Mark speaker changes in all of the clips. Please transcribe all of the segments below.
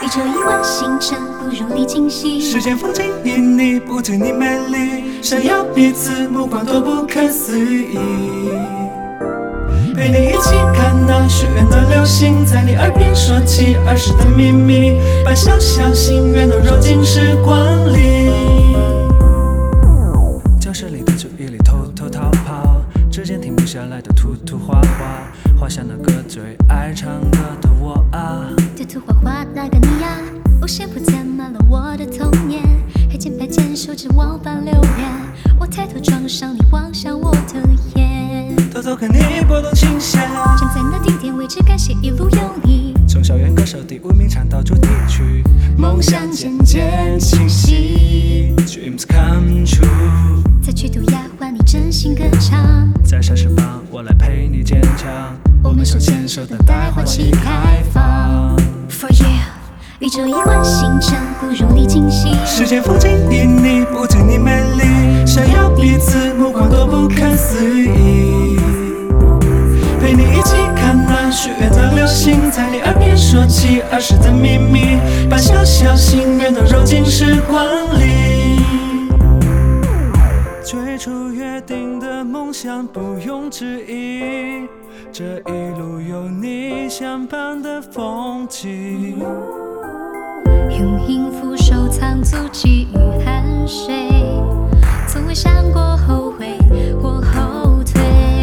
Speaker 1: 这一万星辰不如你惊喜。
Speaker 2: 世间风景因你不尽你美丽，闪耀彼此目光多不可思议。陪你一起看那许愿的流星，在你耳边说起儿时的秘密，把小小心愿都揉进时光里。教室里的注意力偷偷逃跑，指尖停不下来的涂涂画画，画下那个最爱唱歌的我啊。
Speaker 1: 涂涂画画那个你呀，无限铺填满了我的童年，黑键白键手指往返留恋，我抬头撞上你望向我的眼，
Speaker 2: 偷偷看你拨动琴弦，
Speaker 1: 站在那顶点位置，感谢一路有你。
Speaker 2: 从校园歌手第5名唱到主题曲，梦想渐渐清晰 ，Dreams come true。
Speaker 1: 再去涂鸦换你真心歌唱，
Speaker 2: 在沙石旁我来陪你坚强，我们手牵手等待花期开放。
Speaker 1: For you， 宇宙一万星辰不如你惊喜。
Speaker 2: 世间风景因你不尽你美丽，闪耀彼此目光多不可思议。陪你一起看那许愿的流星，在你耳边说起儿时的秘密，把小小心愿都揉进时光里。最初约定的梦想不用质疑，这一路有你相伴的风景。
Speaker 1: 用音符收藏足迹与汗水，从未想过后悔或后退。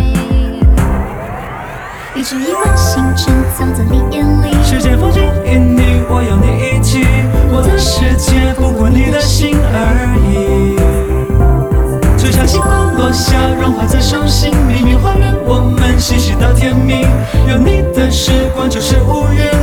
Speaker 1: 宇宙一万星辰藏在你眼里，
Speaker 2: 世间风景因你，我有你一起，我的世界不过你的心而已。最上星光落下，融化在手心，秘密花园我们嬉戏到天明，有你的时光就是无语。